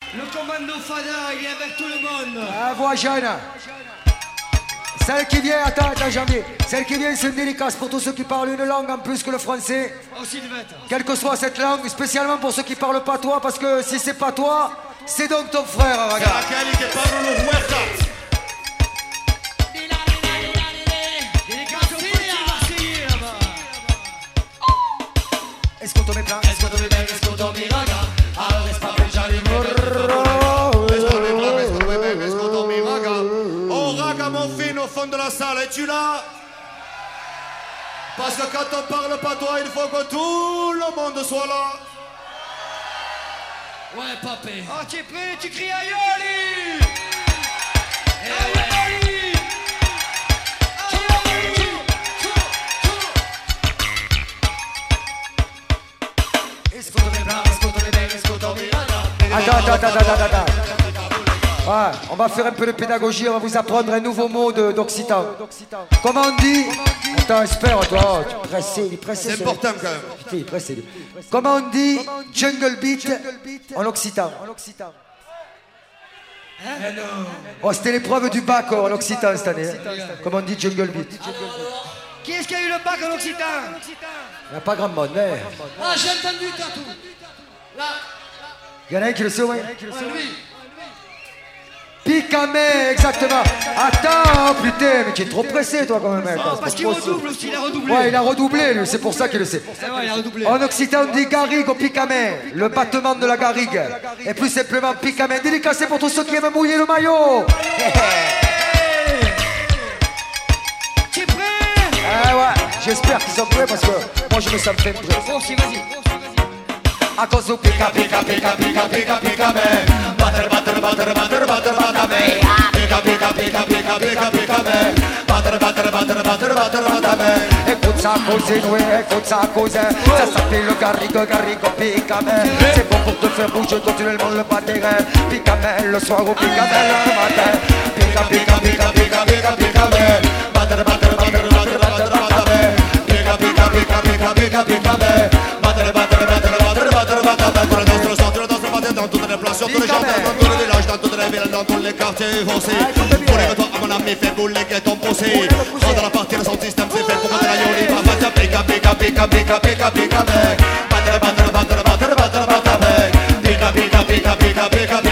Le commando Fada, il est avec tout le monde. Ah, voix jeune. Celle qui vient, attends, janvier. Celle qui vient, c'est une dédicace pour tous ceux qui parlent une langue en plus que le français. Oh, Sylvette. Quelle que soit cette langue, spécialement pour ceux qui parlent pas toi, parce que si c'est pas toi, c'est donc ton frère, regarde. Escúchame plan, escúchame bien, escúchame mi raga. Al despapellar y Oh raga mon fin au fond de la salle, es-tu là? Parce que quand on parle pas toi, il faut que tout le monde soit là. Ouais, papé. Oh, tu es prêt? Tu cries aïe, Attends. Ouais, on va faire un peu de pédagogie, on va vous apprendre un nouveau mot d'occitan. Comment on dit? Attends, espère, toi, tu es pressé, il est pressé. C'est important quand même. Putain, il est pressé. Comment on dit jungle beat en occitan? Oh, c'était l'épreuve du bac en occitan cette année. Comment on dit jungle beat? Qui est-ce qui a eu le bac en occitan? Il n'y a pas grand monde, mais... Ah, j'ai entendu, Tatou. Là. Il y en a un qui le sait, oui. Lui. Picamé, exactement. Attends, putain, mais tu es trop pressé, toi, quand même. Mec. Oh, parce qu'il redouble aussi, il a redoublé. Ouais, il a redoublé, lui, c'est pour ça qu'il le sait. C'est vrai, il a redoublé. En occitan, on dit garrigue au picamé, le battement de la garrigue. Et plus simplement, picamé. Dédicacé pour tous ceux qui aiment mouiller le maillot. Tu es prêt? Ah ouais, j'espère qu'ils sont prêts parce que moi, je me sens très prêt. Oh, si, vas-y. A cause du pica me. Batter me. Écoute ça causer, oui, écoute ça causer. Ça s'appelle le garrigo, pica me. C'est bon pour te faire bouger continuellement le batterin. Pica me le soir ou pica me le matin. Pica me. Batter me. Pica me. Dans toutes les places, sur tous les jardins, dans tous les villages, dans toutes les villes, dans tous les quartiers foncés. Pour les toi à mon ami, fais bouler que ton procès. Quand dans la partie de son système, c'est fait pour que la yoli va battre. Pica me. Pica me.